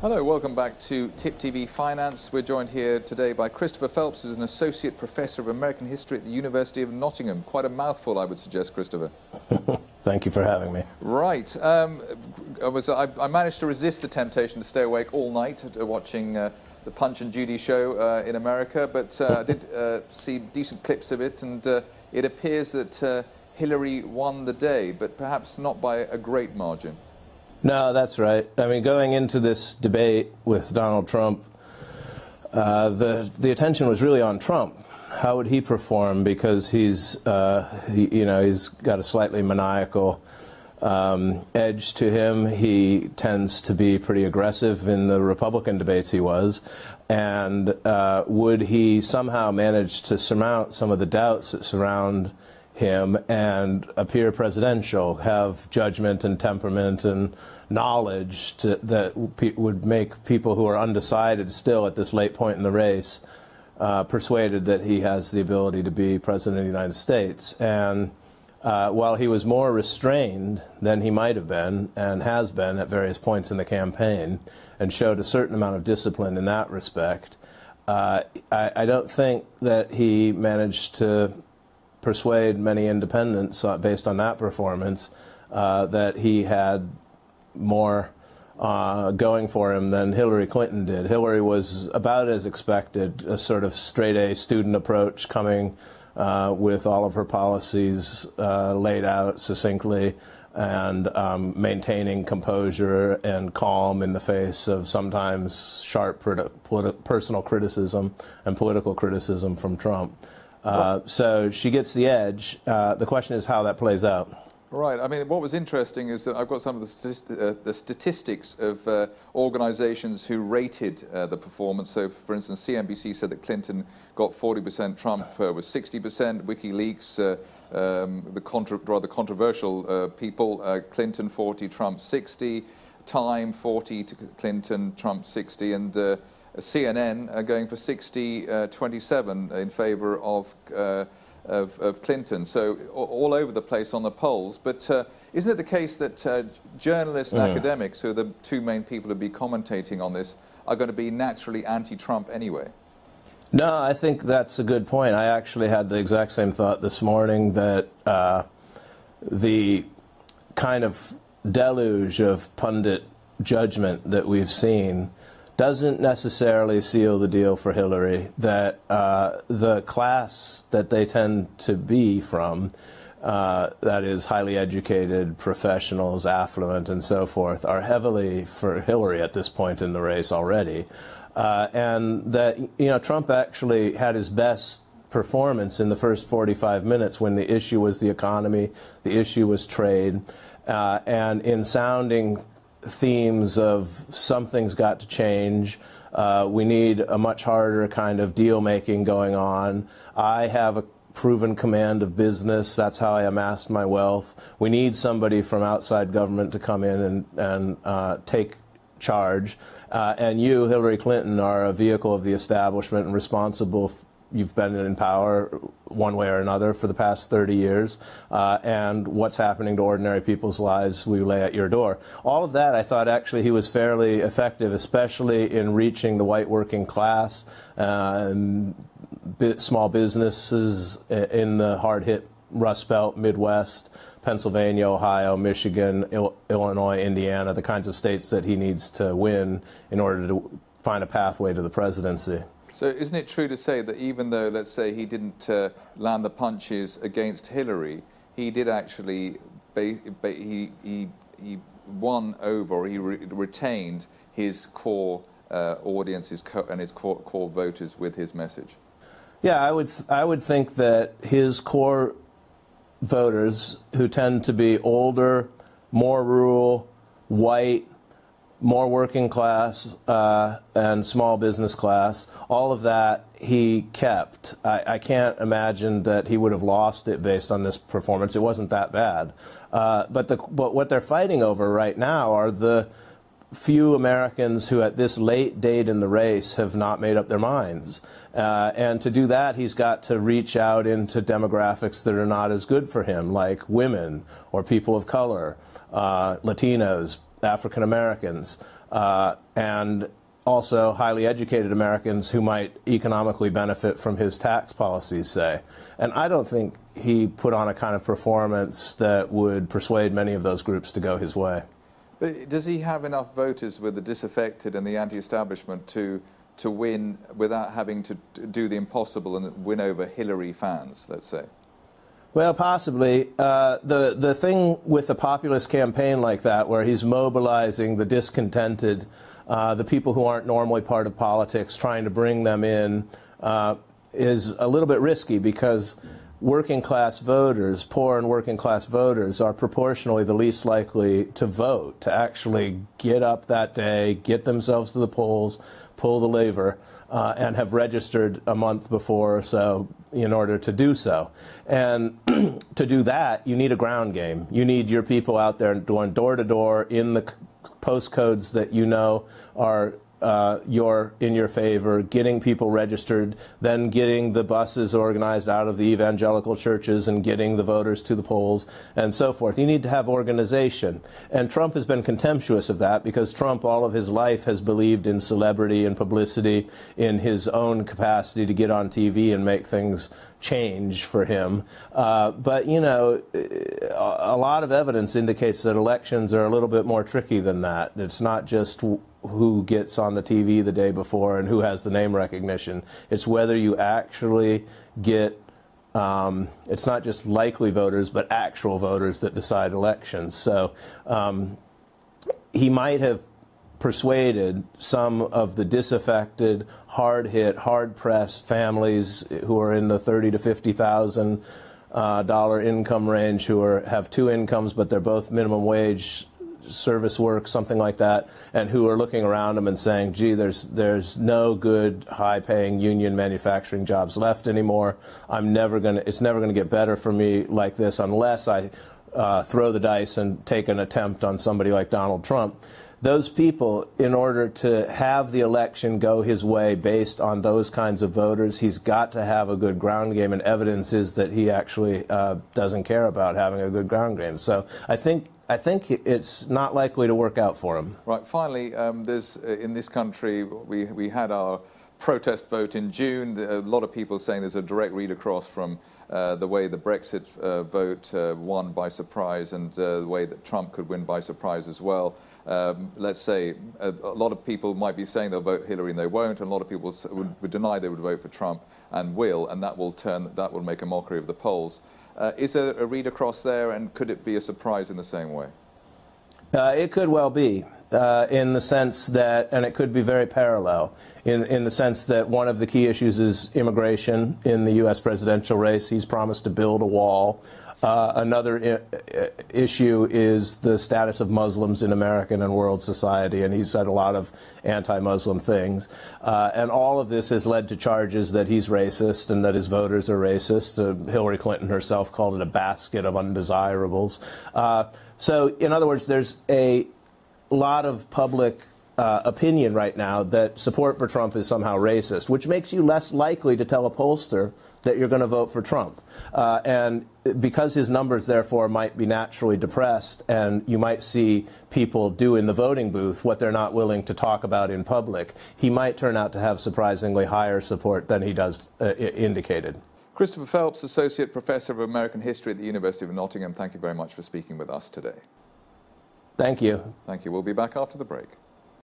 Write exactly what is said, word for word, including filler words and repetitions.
Hello, welcome back to Tip T V Finance. We're joined here today by Christopher Phelps, who's an Associate Professor of American History at the University of Nottingham. Quite a mouthful, I would suggest, Christopher. Thank you for having me. Right. Um, I, was, I, I managed to resist the temptation to stay awake all night uh, watching uh, the Punch and Judy show uh, in America, but uh, I did uh, see decent clips of it, and uh, it appears that uh, Hillary won the day, but perhaps not by a great margin. No, that's right. I mean, going into this debate with Donald Trump, uh, the the attention was really on Trump. How would he perform? Because he's, uh, he, you know, he's got a slightly maniacal um, edge to him. He tends to be pretty aggressive in the Republican debates he was. And uh, would he somehow manage to surmount some of the doubts that surround him and appear presidential, have judgment and temperament and knowledge to, that pe would make people who are undecided still at this late point in the race uh, persuaded that he has the ability to be president of the United States. And uh, while he was more restrained than he might have been and has been at various points in the campaign and showed a certain amount of discipline in that respect, uh, I, I don't think that he managed to persuade many independents uh, based on that performance uh, that he had more uh, going for him than Hillary Clinton did. Hillary was about as expected, a sort of straight-A student approach, coming uh, with all of her policies uh, laid out succinctly and um, maintaining composure and calm in the face of sometimes sharp personal criticism and political criticism from Trump. Uh, so she gets the edge. Uh, the question is how that plays out. Right. I mean, what was interesting is that I've got some of the, statist uh, the statistics of uh, organizations who rated uh, the performance. So, for instance, C N B C said that Clinton got forty percent, Trump uh, was sixty percent. WikiLeaks, uh, um, the contra rather controversial uh, people, uh, Clinton forty, Trump sixty. Time forty to Clinton, Trump sixty. And uh, C N N are going for sixty twenty-seven in favor of, uh, of, of Clinton. So all over the place on the polls. But uh, isn't it the case that uh, journalists and mm. academics, who are the two main people to be commentating on this, are going to be naturally anti-Trump anyway? No, I think that's a good point. I actually had the exact same thought this morning, that uh, the kind of deluge of pundit judgment that we've seen doesn't necessarily seal the deal for Hillary, that uh, the class that they tend to be from, uh, that is highly educated professionals, affluent and so forth, are heavily for Hillary at this point in the race already. Uh, and that, you know, Trump actually had his best performance in the first forty-five minutes when the issue was the economy, the issue was trade, uh, and in sounding themes of something's got to change, uh, we need a much harder kind of deal making going on. I have a proven command of business, that's how I amassed my wealth. We need somebody from outside government to come in and, and uh, take charge. Uh, and you, Hillary Clinton, are a vehicle of the establishment and responsible f You've been in power one way or another for the past thirty years, uh, and what's happening to ordinary people's lives we lay at your door. All of that, I thought actually he was fairly effective, especially in reaching the white working class, uh, and small businesses in the hard-hit Rust Belt, Midwest, Pennsylvania, Ohio, Michigan, Il Illinois, Indiana, the kinds of states that he needs to win in order to find a pathway to the presidency. So isn't it true to say that even though, let's say, he didn't uh, land the punches against Hillary, he did actually, ba ba he, he, he won over, or he re retained his core uh, audience his co and his core, core voters with his message? Yeah, I would, th I would think that his core voters, who tend to be older, more rural, white, more working class uh, and small business class, all of that he kept. I, I can't imagine that he would have lost it based on this performance. It wasn't that bad. Uh, but, the, but what they're fighting over right now are the few Americans who at this late date in the race have not made up their minds. Uh, and to do that, he's got to reach out into demographics that are not as good for him, like women or people of color, uh, Latinos, African Americans. Uh, and also highly educated Americans who might economically benefit from his tax policies, say. And I don't think he put on a kind of performance that would persuade many of those groups to go his way. But does he have enough voters with the disaffected and the anti-establishment to to win without having to do the impossible and win over Hillary fans, let's say? Well, possibly. Uh, the, the thing with a populist campaign like that, where he's mobilizing the discontented, uh, the people who aren't normally part of politics, trying to bring them in, uh, is a little bit risky, because working class voters, poor and working class voters, are proportionally the least likely to vote, to actually get up that day, get themselves to the polls, pull the lever, uh, and have registered a month before or so in order to do so. And to do that, you need a ground game. You need your people out there going door to door in the postcodes that you know are Uh, your, in your favor, getting people registered, then getting the buses organized out of the evangelical churches and getting the voters to the polls and so forth. You need to have organization. And Trump has been contemptuous of that, because Trump all of his life has believed in celebrity and publicity, in his own capacity to get on T V and make things change for him. Uh, but, you know, a lot of evidence indicates that elections are a little bit more tricky than that. It's not just who gets on the T V the day before and who has the name recognition. It's whether you actually get, um, it's not just likely voters, but actual voters that decide elections. So um, he might have persuaded some of the disaffected, hard-hit, hard-pressed families who are in the thirty to fifty thousand uh, dollar income range, who are have two incomes but they're both minimum wage service work, something like that, and who are looking around them and saying, gee, there's there's no good high-paying union manufacturing jobs left anymore. I'm never gonna it's never gonna get better for me like this unless I uh, throw the dice and take an attempt on somebody like Donald Trump. Those people, in order to have the election go his way based on those kinds of voters, he's got to have a good ground game, and evidence is that he actually uh, doesn't care about having a good ground game. So I think I think it's not likely to work out for him. Right. Finally, um, there's uh, in this country we we had our protest vote in June. A lot of people saying there's a direct read across from uh, the way the Brexit uh, vote uh, won by surprise, and uh, the way that Trump could win by surprise as well. Um, let's say a, a lot of people might be saying they'll vote Hillary and they won't, and a lot of people would, would deny they would vote for Trump and will, and that will turn that will make a mockery of the polls. Uh, is there a read across there, and could it be a surprise in the same way? Uh, it could well be, uh, in the sense that, and it could be very parallel, in, in the sense that one of the key issues is immigration in the U S presidential race. He's promised to build a wall. Uh, another I- issue is the status of Muslims in American and world society, and he's said a lot of anti-Muslim things. Uh, and all of this has led to charges that he's racist and that his voters are racist. Uh, Hillary Clinton herself called it a basket of undesirables. Uh, so, in other words, there's a lot of public uh, opinion right now that support for Trump is somehow racist, which makes you less likely to tell a pollster that you're going to vote for Trump. Uh, and because his numbers, therefore, might be naturally depressed, and you might see people do in the voting booth what they're not willing to talk about in public, he might turn out to have surprisingly higher support than he does uh, indicated. Christopher Phelps, Associate Professor of American History at the University of Nottingham, thank you very much for speaking with us today. Thank you. Thank you. We'll be back after the break.